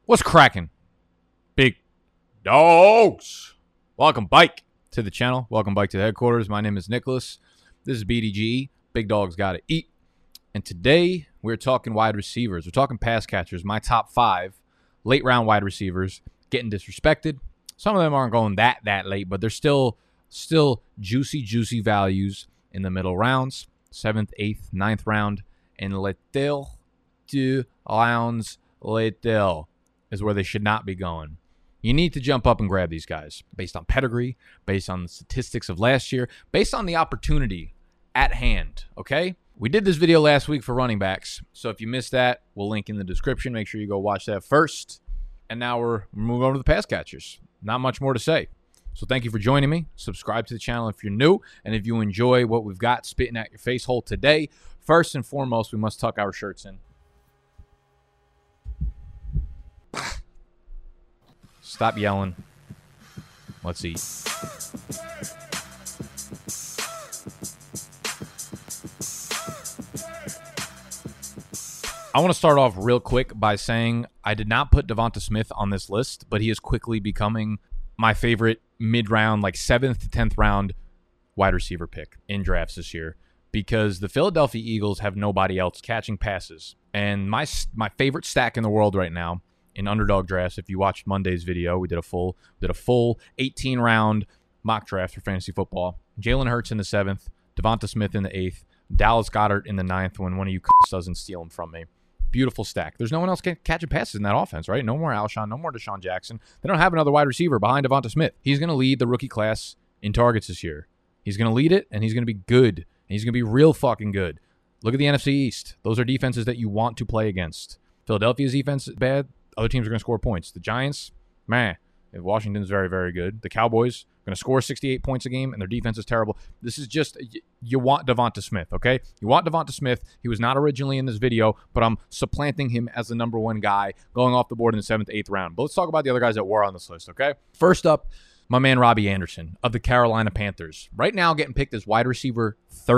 What's cracking? Big dogs. Welcome bike to the channel. Welcome bike to the headquarters. My name is Nicholas. This is BDGE. Big dogs gotta eat. And today we're talking wide receivers. We're talking pass catchers. My top 5 late round wide receivers getting disrespected. Some of them aren't going that late, but they're still juicy values in the middle rounds. 7th, 8th, 9th round. And little to rounds little is where they should not be going. You need to jump up and grab these guys based on pedigree, based on the statistics of last year, based on the opportunity at hand, okay? We did this video last week for running backs, so if you missed that, we'll link in the description. Make sure you go watch that first. And now we're moving on to the pass catchers. Not much more to say. So thank you for joining me. Subscribe to the channel if you're new, and if you enjoy what we've got spitting at your face hole today, first and foremost, we must tuck our shirts in. Stop yelling. Let's eat. I want to start off real quick by saying I did not put Devonta Smith on this list, but he is quickly becoming my favorite mid-round, like 7th to 10th round wide receiver pick in drafts this year, because the Philadelphia Eagles have nobody else catching passes. And my favorite stack in the world right now in underdog drafts, if you watched Monday's video, we did a full 18-round mock draft for fantasy football. Jalen Hurts in the 7th, Devonta Smith in the 8th, Dallas Goedert in the 9th when one of you doesn't steal him from me. Beautiful stack. There's no one else catching passes in that offense, right? No more Alshon, no more Deshaun Jackson. They don't have another wide receiver behind Devonta Smith. He's going to lead the rookie class in targets this year. He's going to lead it, and he's going to be good. And he's going to be real fucking good. Look at the NFC East. Those are defenses that you want to play against. Philadelphia's defense is bad. Other teams are going to score points. The Giants, Washington's very, very good. The Cowboys are going to score 68 points a game, and their defense is terrible. This is just, you want Devonta Smith, okay? You want Devonta Smith. He was not originally in this video, but I'm supplanting him as the number one guy going off the board in the 7th, 8th round. But let's talk about the other guys that were on this list, okay? First up, my man Robbie Anderson of the Carolina Panthers. Right now getting picked as wide receiver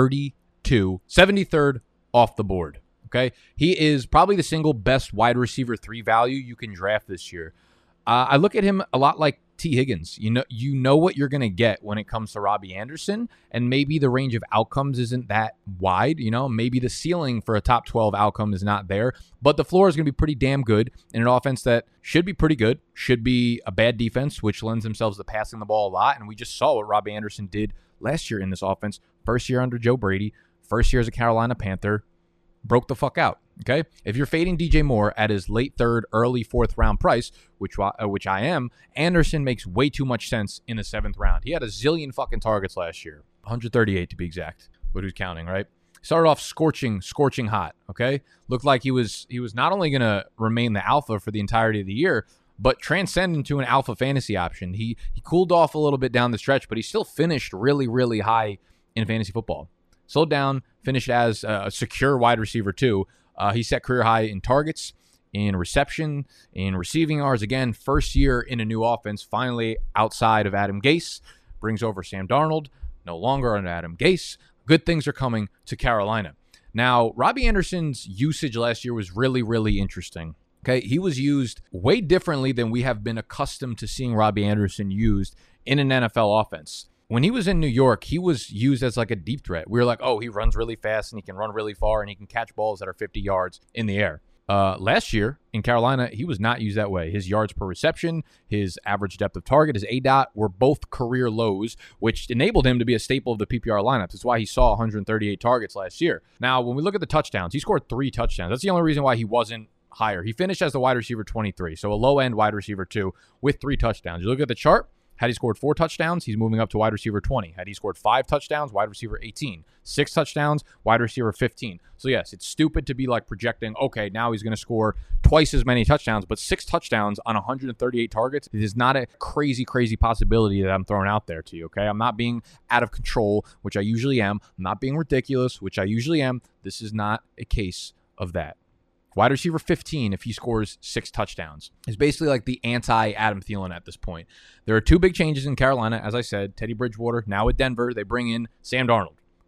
32, 73rd off the board. Okay, he is probably the single best wide receiver 3 value you can draft this year. I look at him a lot like T. Higgins. You know what you're going to get when it comes to Robbie Anderson, and maybe the range of outcomes isn't that wide. Maybe the ceiling for a top 12 outcome is not there, but the floor is going to be pretty damn good in an offense that should be pretty good, should be a bad defense, which lends themselves to passing the ball a lot, and we just saw what Robbie Anderson did last year in this offense. First year under Joe Brady, first year as a Carolina Panther. Broke the fuck out, okay? If you're fading DJ Moore at his late 3rd, early 4th round price, which I am, Anderson makes way too much sense in the 7th round. He had a zillion fucking targets last year, 138 to be exact, but who's counting, right? Started off scorching hot, okay? Looked like he was not only going to remain the alpha for the entirety of the year, but transcend into an alpha fantasy option. He cooled off a little bit down the stretch, but he still finished really, really high in fantasy football. Slowed down, finished as a secure wide receiver too. He set career high in targets, in reception, in receiving yards. Again, first year in a new offense, finally outside of Adam Gase. Brings over Sam Darnold, no longer under Adam Gase. Good things are coming to Carolina. Now, Robbie Anderson's usage last year was really, really interesting. Okay, he was used way differently than we have been accustomed to seeing Robbie Anderson used in an NFL offense. When he was in New York, he was used as like a deep threat. We were like, oh, he runs really fast and he can run really far and he can catch balls that are 50 yards in the air. Last year in Carolina, he was not used that way. His yards per reception, his average depth of target, his ADOT were both career lows, which enabled him to be a staple of the PPR lineup. That's why he saw 138 targets last year. Now, when we look at the touchdowns, he scored 3 touchdowns. That's the only reason why he wasn't higher. He finished as the wide receiver 23, so a low-end wide receiver 2 with 3 touchdowns. You look at the chart. Had he scored 4 touchdowns, he's moving up to wide receiver 20. Had he scored 5 touchdowns, wide receiver 18. 6 touchdowns, wide receiver 15. So yes, it's stupid to be like projecting, okay, now he's going to score twice as many touchdowns, but 6 touchdowns on 138 targets. It is not a crazy possibility that I'm throwing out there to you, okay? I'm not being out of control, which I usually am. I'm not being ridiculous, which I usually am. This is not a case of that. Wide receiver 15, if he scores 6 touchdowns, is basically like the anti-Adam Thielen at this point. There are 2 big changes in Carolina. As I said, Teddy Bridgewater, now with Denver, they bring in Sam Darnold,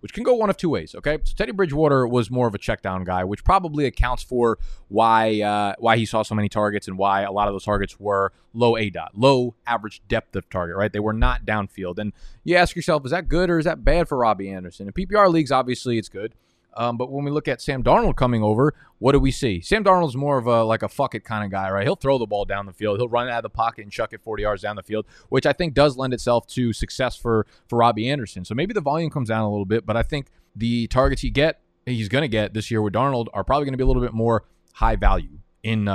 which can go one of two ways, okay? So Teddy Bridgewater was more of a check down guy, which probably accounts for why he saw so many targets and why a lot of those targets were low ADOT, low average depth of target, right? They were not downfield. And you ask yourself, is that good or is that bad for Robbie Anderson? In PPR leagues, obviously it's good. But when we look at Sam Darnold coming over, what do we see? Sam Darnold's more of a fuck it kind of guy, right? He'll throw the ball down the field. He'll run out of the pocket and chuck it 40 yards down the field, which I think does lend itself to success for Robbie Anderson. So maybe the volume comes down a little bit, but I think the targets he's going to get this year with Darnold are probably going to be a little bit more high value in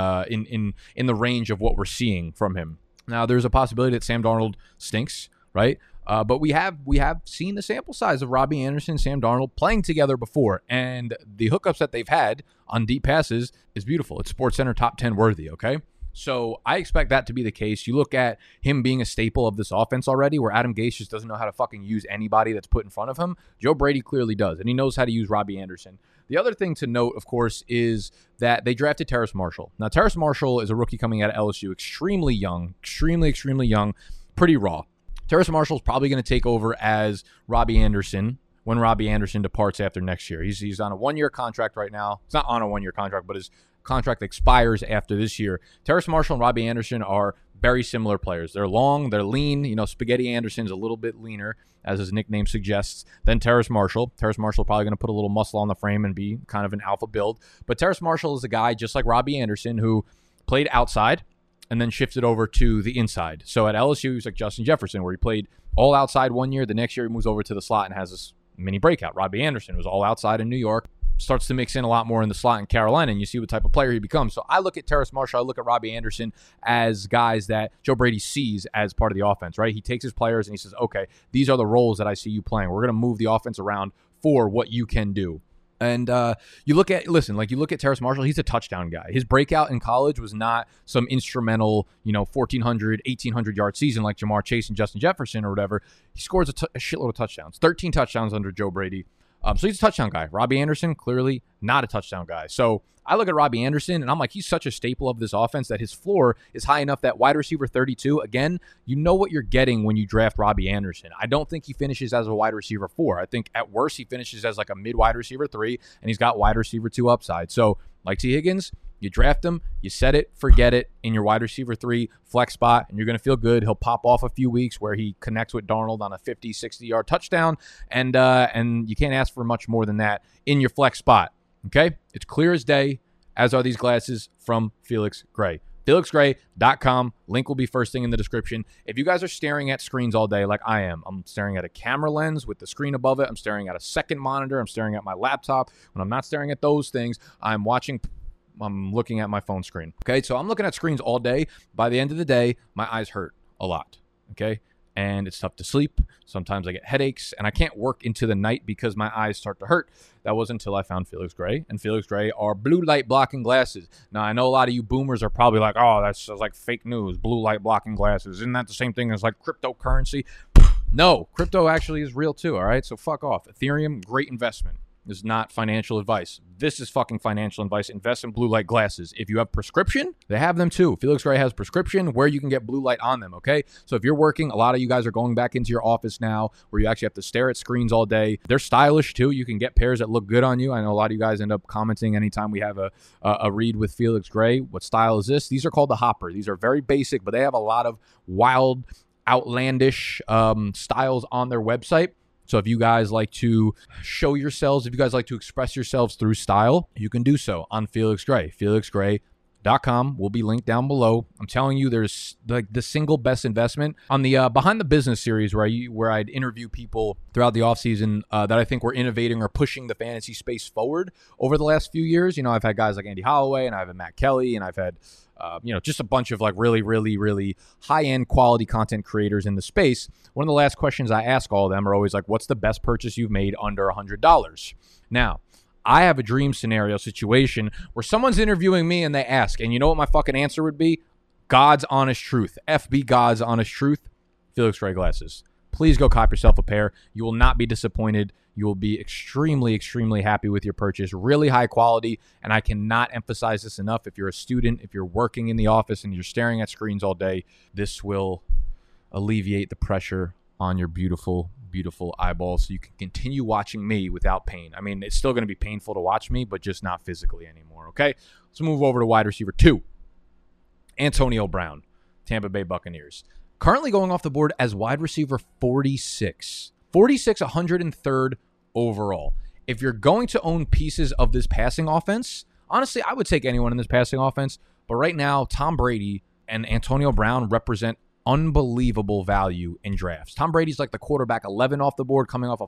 the range of what we're seeing from him. Now, there's a possibility that Sam Darnold stinks, right? But we have seen the sample size of Robbie Anderson and Sam Darnold playing together before, and the hookups that they've had on deep passes is beautiful. It's SportsCenter top 10 worthy, okay? So I expect that to be the case. You look at him being a staple of this offense already, where Adam Gase just doesn't know how to fucking use anybody that's put in front of him. Joe Brady clearly does, and he knows how to use Robbie Anderson. The other thing to note, of course, is that they drafted Terrace Marshall. Now, Terrace Marshall is a rookie coming out of LSU, extremely young, extremely young, pretty raw. Terrace Marshall is probably going to take over as Robbie Anderson when Robbie Anderson departs after next year. He's on a one-year contract right now. It's not on a one-year contract, but his contract expires after this year. Terrace Marshall and Robbie Anderson are very similar players. They're long, they're lean. You know, Spaghetti Anderson's a little bit leaner, as his nickname suggests, than Terrace Marshall. Terrace Marshall probably going to put a little muscle on the frame and be kind of an alpha build. But Terrace Marshall is a guy just like Robbie Anderson who played outside and then shifted over to the inside. So at LSU, he was like Justin Jefferson, where he played all outside one year. The next year, he moves over to the slot and has this mini breakout. Robbie Anderson was all outside in New York, starts to mix in a lot more in the slot in Carolina, and you see what type of player he becomes. So I look at Terrace Marshall, I look at Robbie Anderson as guys that Joe Brady sees as part of the offense, right? He takes his players and he says, okay, these are the roles that I see you playing. We're going to move the offense around for what you can do. And you look at Terrace Marshall, he's a touchdown guy. His breakout in college was not some instrumental, 1,400, 1,800 yard season like Jamar Chase and Justin Jefferson or whatever. He scores a shitload of touchdowns, 13 touchdowns under Joe Brady. So he's a touchdown guy. Robbie Anderson, clearly not a touchdown guy. So I look at Robbie Anderson, and I'm like, he's such a staple of this offense that his floor is high enough that wide receiver 32, again, you know what you're getting when you draft Robbie Anderson. I don't think he finishes as a wide receiver 4. I think at worst he finishes as like a mid-wide receiver 3, and he's got wide receiver 2 upside. So like T. Higgins, you draft him, you set it, forget it in your wide receiver 3 flex spot, and you're going to feel good. He'll pop off a few weeks where he connects with Darnold on a 50, 60-yard touchdown, and you can't ask for much more than that in your flex spot. Okay? It's clear as day, as are these glasses from Felix Gray. FelixGray.com. Link will be first thing in the description. If you guys are staring at screens all day like I am, I'm staring at a camera lens with the screen above it. I'm staring at a second monitor. I'm staring at my laptop. When I'm not staring at those things, I'm looking at my phone screen. Okay, so I'm looking at screens all day. By the end of the day, my eyes hurt a lot. Okay, and it's tough to sleep. Sometimes I get headaches, and I can't work into the night because my eyes start to hurt. That was until I found Felix Gray, and Felix Gray are blue light blocking glasses. Now, I know a lot of you boomers are probably like, oh, that's like fake news, blue light blocking glasses. Isn't that the same thing as like cryptocurrency? No, crypto actually is real too, all right? So fuck off. Ethereum, great investment. This is not financial advice. This is fucking financial advice. Invest in blue light glasses. If you have prescription, they have them too. Felix Gray has prescription where you can get blue light on them, okay? So if you're working, a lot of you guys are going back into your office now where you actually have to stare at screens all day. They're stylish too. You can get pairs that look good on you. I know a lot of you guys end up commenting anytime we have a read with Felix Gray. What style is this? These are called the Hopper. These are very basic, but they have a lot of wild, outlandish styles on their website. So if you guys like to show yourselves, if you guys like to express yourselves through style, you can do so on Felix Gray. FelixGray.com will be linked down below. I'm telling you, there's like the single best investment on the Behind the Business series where I'd interview people throughout the offseason that I think were innovating or pushing the fantasy space forward over the last few years. I've had guys like Andy Holloway, and I've had Matt Kelly, and I've had just a bunch of like really, really, really high-end quality content creators in the space. One of the last questions I ask all of them are always like, what's the best purchase you've made under $100? Now, I have a dream scenario situation where someone's interviewing me and they ask, and you know what my fucking answer would be? God's honest truth. FB God's honest truth. Felix Gray glasses. Please go cop yourself a pair. You will not be disappointed. You will be extremely, extremely happy with your purchase. Really high quality, and I cannot emphasize this enough. If you're a student, if you're working in the office and you're staring at screens all day, this will alleviate the pressure on your beautiful, beautiful eyeballs so you can continue watching me without pain. I mean, it's still going to be painful to watch me, but just not physically anymore, okay? Let's move over to wide receiver 2. Antonio Brown, Tampa Bay Buccaneers. Currently going off the board as wide receiver 46. 46, 103rd overall. If you're going to own pieces of this passing offense, honestly, I would take anyone in this passing offense. But right now, Tom Brady and Antonio Brown represent unbelievable value in drafts. Tom Brady's like the quarterback 11 off the board, coming off a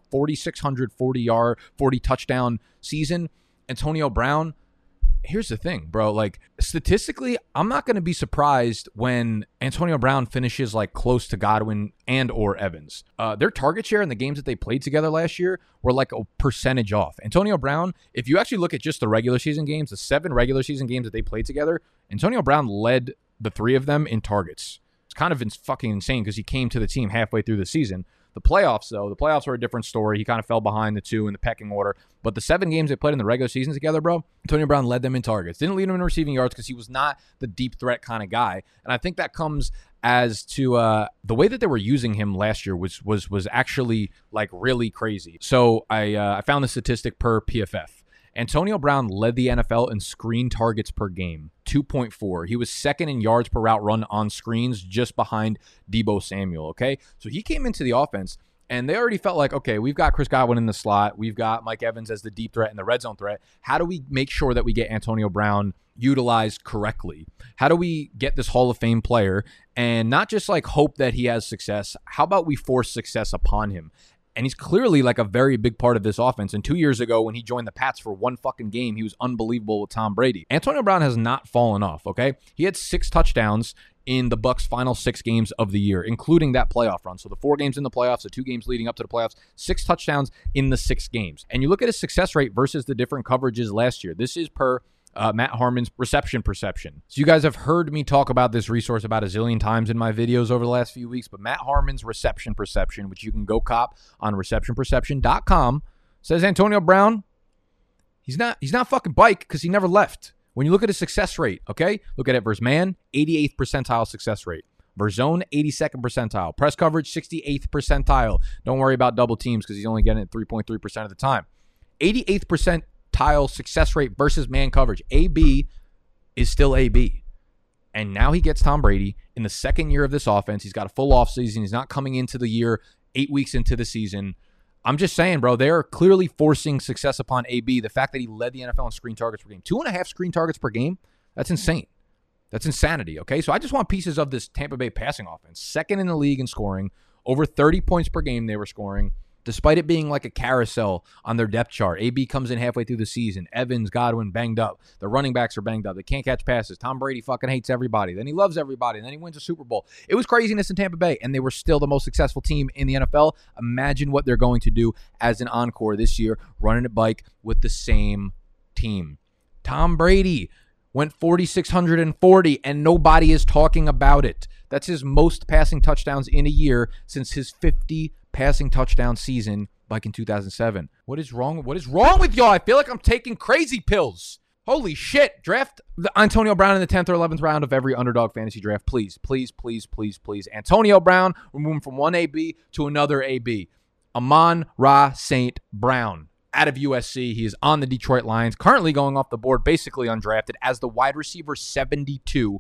40 touchdown season. Antonio Brown, here's the thing, bro. Like, statistically, I'm not going to be surprised when Antonio Brown finishes like close to Godwin and or Evans. Their target share in the games that they played together last year were like a percentage off. Antonio Brown, if you actually look at just the regular season games, the 7 regular season games that they played together, Antonio Brown led the 3 of them in targets. It's kind of fucking insane because he came to the team halfway through the season. The playoffs, though, the playoffs were a different story. He kind of fell behind the 2 in the pecking order. But the 7 games they played in the regular season together, bro, Antonio Brown led them in targets. Didn't lead them in receiving yards because he was not the deep threat kind of guy. And I think that comes as to the way that they were using him last year was actually like really crazy. So I found the statistic per PFF. Antonio Brown led the NFL in screen targets per game, 2.4. He was second in yards per route run on screens, just behind Deebo Samuel, okay? So he came into the offense, and they already felt like, okay, we've got Chris Godwin in the slot. We've got Mike Evans as the deep threat and the red zone threat. How do we make sure that we get Antonio Brown utilized correctly? How do we get this Hall of Fame player and not just like hope that he has success? How about we force success upon him? And he's clearly like a very big part of this offense. And 2 years ago, when he joined the Pats for one fucking game, he was unbelievable with Tom Brady. Antonio Brown has not fallen off, okay? He had 6 touchdowns in the Bucs' final 6 games of the year, including that playoff run. So the 4 games in the playoffs, the 2 games leading up to the playoffs, 6 touchdowns in the 6 games. And you look at his success rate versus the different coverages last year. This is per Matt Harmon's reception perception. So you guys have heard me talk about this resource about a zillion times in my videos over the last few weeks, but Matt Harmon's reception perception, which you can go cop on receptionperception.com, says Antonio Brown, he's not fucking bike because he never left. When you look at his success rate, okay? Look at it versus man, 88th percentile success rate. Versus zone, 82nd percentile. Press coverage, 68th percentile. Don't worry about double teams because he's only getting it 3.3% of the time. 88th percentile success rate versus man coverage. AB is still AB. And now he gets Tom Brady in the second year of this offense. He's got a full offseason. He's not coming into the year 8 weeks into the season. I'm just saying, bro, they're clearly forcing success upon AB. The fact that he led the NFL in screen targets per game. 2.5 screen targets per game? That's insane. That's insanity, okay? So I just want pieces of this Tampa Bay passing offense. Second in the league in scoring. Over 30 points per game they were scoring. Despite it being like a carousel on their depth chart. AB comes in halfway through the season. Evans, Godwin, banged up. The running backs are banged up. They can't catch passes. Tom Brady fucking hates everybody. Then he loves everybody. Then he wins a Super Bowl. It was craziness in Tampa Bay, and they were still the most successful team in the NFL. Imagine what they're going to do as an encore this year, running a bike with the same team. Tom Brady went 4,640, and nobody is talking about it. That's his most passing touchdowns in a year since his 50 passing touchdown season back in 2007. What is wrong with y'all? I feel like I'm taking crazy pills. Holy shit. Draft the Antonio Brown in the 10th or 11th round of every underdog fantasy draft. Please, please, please, please, please. Antonio Brown, we're moving from one AB to another AB. Amon-Ra St. Brown. Out of USC. He is on the Detroit Lions, currently going off the board, basically undrafted, as the wide receiver 72,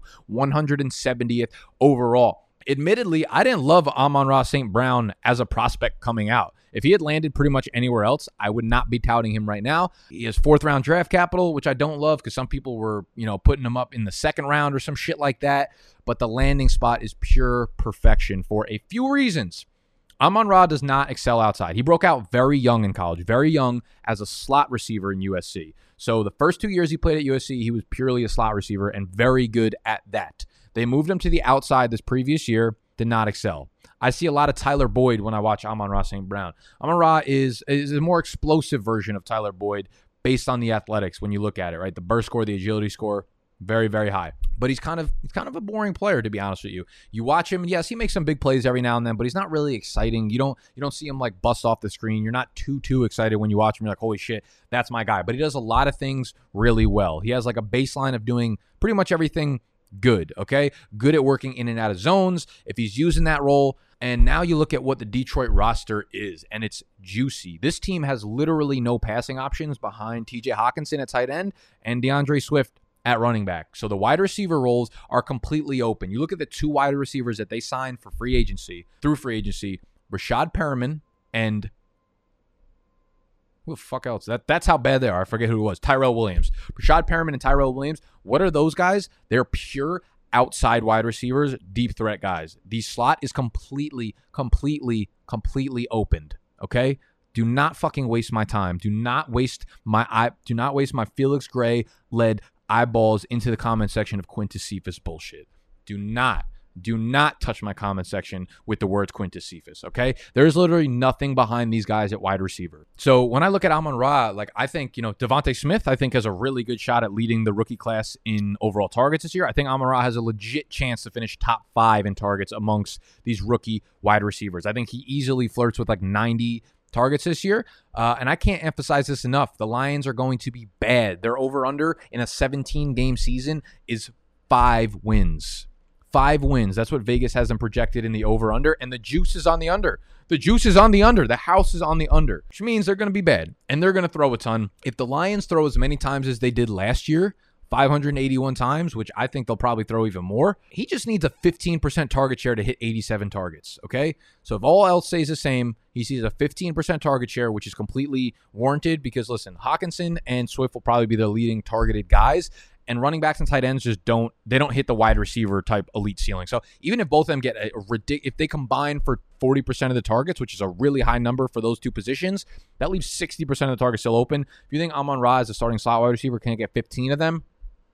170th overall. Admittedly, I didn't love Amon-Ra St. Brown as a prospect coming out. If he had landed pretty much anywhere else, I would not be touting him right now. He has 4th round draft capital, which I don't love because some people were, putting him up in the 2nd round or some shit like that. But the landing spot is pure perfection for a few reasons. Amon-Ra does not excel outside. He broke out very young in college, very young as a slot receiver in USC. So the first 2 years he played at USC, he was purely a slot receiver and very good at that. They moved him to the outside this previous year, did not excel. I see a lot of Tyler Boyd when I watch Amon-Ra St. Brown. Amon-Ra is a more explosive version of Tyler Boyd based on the athletics when you look at it, right? The burst score, the agility score, very, very high. But he's kind of a boring player, to be honest with you. You watch him, and yes, he makes some big plays every now and then, but he's not really exciting. You don't see him like bust off the screen. You're not too excited when you watch him. You're like, holy shit, that's my guy. But he does a lot of things really well. He has like a baseline of doing pretty much everything good, okay? Good at working in and out of zones. If he's using that role And now you look at what the Detroit roster is, and it's juicy. This team has literally no passing options behind TJ Hawkinson at tight end and DeAndre Swift at running back. So the wide receiver roles are completely open. You look at the 2 wide receivers that they signed for free agency, Rashad Perriman and who the fuck else? That's how bad they are. I forget who it was. Tyrell Williams. Rashad Perriman and Tyrell Williams. What are those guys? They're pure outside wide receivers, deep threat guys. The slot is completely opened. Okay? Do not fucking waste my time. Do not waste my Felix Gray led eyeballs into the comment section of Quintez Cephus bullshit. Do not touch my comment section with the words Quintez Cephus, okay? There's literally nothing behind these guys at wide receiver. So when I look at Amon-Ra, like I think, Devontae Smith, I think has a really good shot at leading the rookie class in overall targets this year. I think Amon-Ra has a legit chance to finish top 5 in targets amongst these rookie wide receivers. I think he easily flirts with like 90 targets this year. And I can't emphasize this enough. The Lions are going to be bad. Their over-under in a 17-game season is 5 wins. 5 wins. That's what Vegas has them projected in the over-under, and the juice is on the under. The juice is on the under. The house is on the under, which means they're going to be bad, and they're going to throw a ton. If the Lions throw as many times as they did last year, 581 times, which I think they'll probably throw even more, he just needs a 15% target share to hit 87 targets, okay? So if all else stays the same, he sees a 15% target share, which is completely warranted because, listen, Hawkinson and Swift will probably be the leading targeted guys, and running backs and tight ends just don't hit the wide receiver type elite ceiling. So even if both of them get if they combine for 40% of the targets, which is a really high number for those 2 positions, that leaves 60% of the targets still open. If you think Amon-Ra as a starting slot wide receiver can't get 15 of them,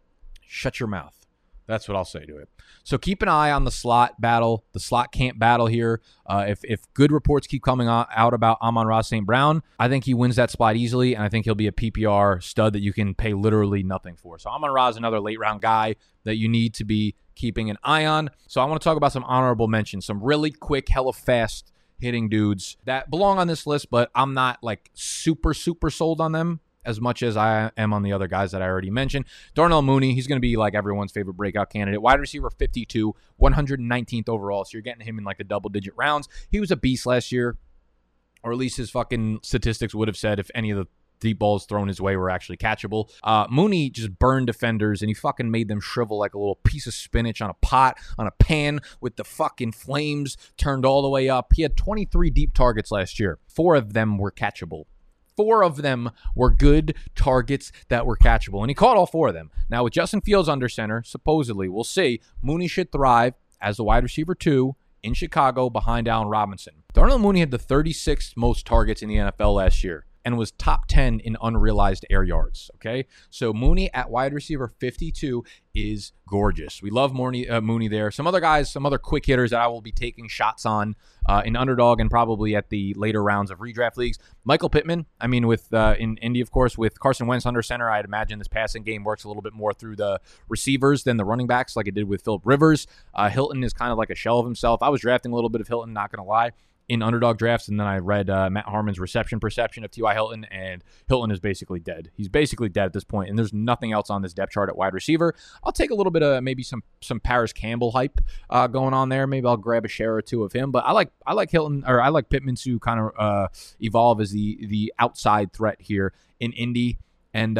shut your mouth. That's what I'll say to it. So keep an eye on the slot battle, the slot camp battle here. If good reports keep coming out about Amon-Ra St. Brown, I think he wins that spot easily, and I think he'll be a PPR stud that you can pay literally nothing for. So Amon-Ra is another late-round guy that you need to be keeping an eye on. So I want to talk about some honorable mentions, some really quick, hella fast hitting dudes that belong on this list, but I'm not like super sold on them as much as I am on the other guys that I already mentioned. Darnell Mooney, he's going to be like everyone's favorite breakout candidate. Wide receiver 52, 119th overall. So you're getting him in like the double-digit rounds. He was a beast last year, or at least his fucking statistics would have said if any of the deep balls thrown his way were actually catchable. Mooney just burned defenders, and he fucking made them shrivel like a little piece of spinach on a pot, on a pan, with the fucking flames turned all the way up. He had 23 deep targets last year. 4 of them were catchable. 4 of them were good targets that were catchable, and he caught all 4 of them. Now, with Justin Fields under center, supposedly, we'll see, Mooney should thrive as the wide receiver 2 in Chicago behind Allen Robinson. Darnell Mooney had the 36th most targets in the NFL last year and was top 10 in unrealized air yards, okay? So Mooney at wide receiver 52 is gorgeous. We love Mooney there. Some other guys, some other quick hitters that I will be taking shots on in underdog and probably at the later rounds of redraft leagues. Michael Pittman, I mean, with in Indy, of course, with Carson Wentz under center, I'd imagine this passing game works a little bit more through the receivers than the running backs like it did with Phillip Rivers. Hilton is kind of like a shell of himself. I was drafting a little bit of Hilton, not going to lie, in underdog drafts, and then I read Matt Harmon's reception perception of T.Y. Hilton, and Hilton is basically dead. He's basically dead at this point, and there's nothing else on this depth chart at wide receiver. I'll take a little bit of maybe some Paris Campbell hype going on there. Maybe I'll grab a share or 2 of him, but I like Hilton, or I like Pittman to kind of evolve as the outside threat here in Indy. And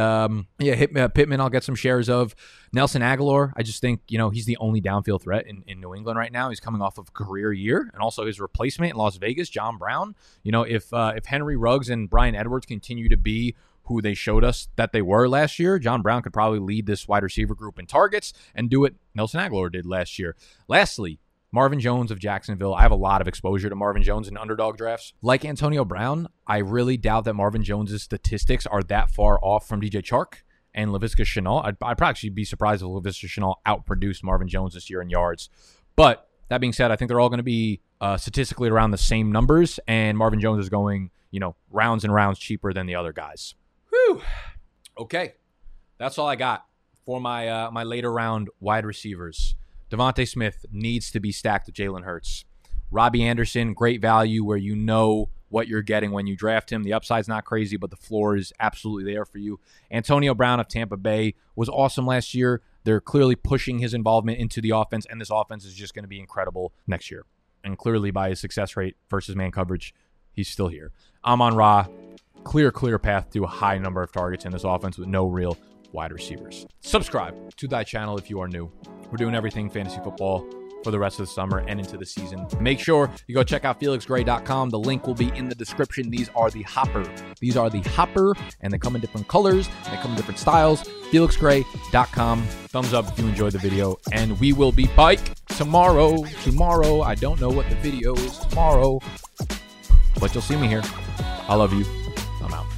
Pittman, I'll get some shares of. Nelson Aguilar, I just think, he's the only downfield threat in New England right now. He's coming off of a career year, and also his replacement in Las Vegas, John Brown. If Henry Ruggs and Bryan Edwards continue to be who they showed us that they were last year, John Brown could probably lead this wide receiver group in targets and do what Nelson Aguilar did last year. Lastly, Marvin Jones of Jacksonville. I have a lot of exposure to Marvin Jones in underdog drafts. Like Antonio Brown, I really doubt that Marvin Jones's statistics are that far off from DJ Chark and Laviska Shenault. I'd probably actually be surprised if Laviska Shenault outproduced Marvin Jones this year in yards. But that being said, I think they're all going to be statistically around the same numbers, and Marvin Jones is going, rounds and rounds cheaper than the other guys. Whew. Okay. That's all I got for my later round wide receivers. Devontae Smith needs to be stacked with Jalen Hurts. Robbie Anderson, great value where you know what you're getting when you draft him. The upside's not crazy, but the floor is absolutely there for you. Antonio Brown of Tampa Bay was awesome last year. They're clearly pushing his involvement into the offense, and this offense is just going to be incredible next year. and clearly by his success rate versus man coverage, he's still here. Amon-Ra, clear path to a high number of targets in this offense with no real wide receivers. Subscribe to that channel if you are new. We're doing everything fantasy football for the rest of the summer and into the season. Make sure you go check out FelixGray.com. The link will be in the description. These are the Hopper, and they come in different colors, and they come in different styles. FelixGray.com. Thumbs up if you enjoyed the video, and we will be back tomorrow. I don't know what the video is tomorrow, but you'll see me here. I love you. I'm out.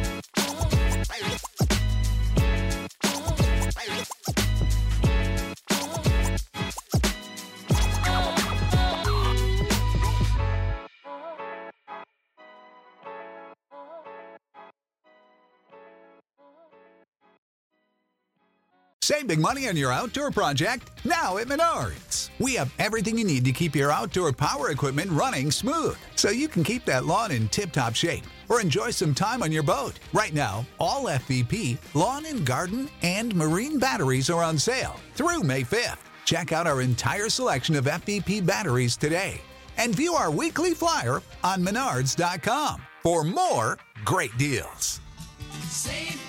Save big money on your outdoor project now at Menards. We have everything you need to keep your outdoor power equipment running smooth, so you can keep that lawn in tip-top shape or enjoy some time on your boat. Right now, all FVP, lawn and garden, and marine batteries are on sale through May 5th. Check out our entire selection of FVP batteries today and view our weekly flyer on Menards.com for more great deals. Save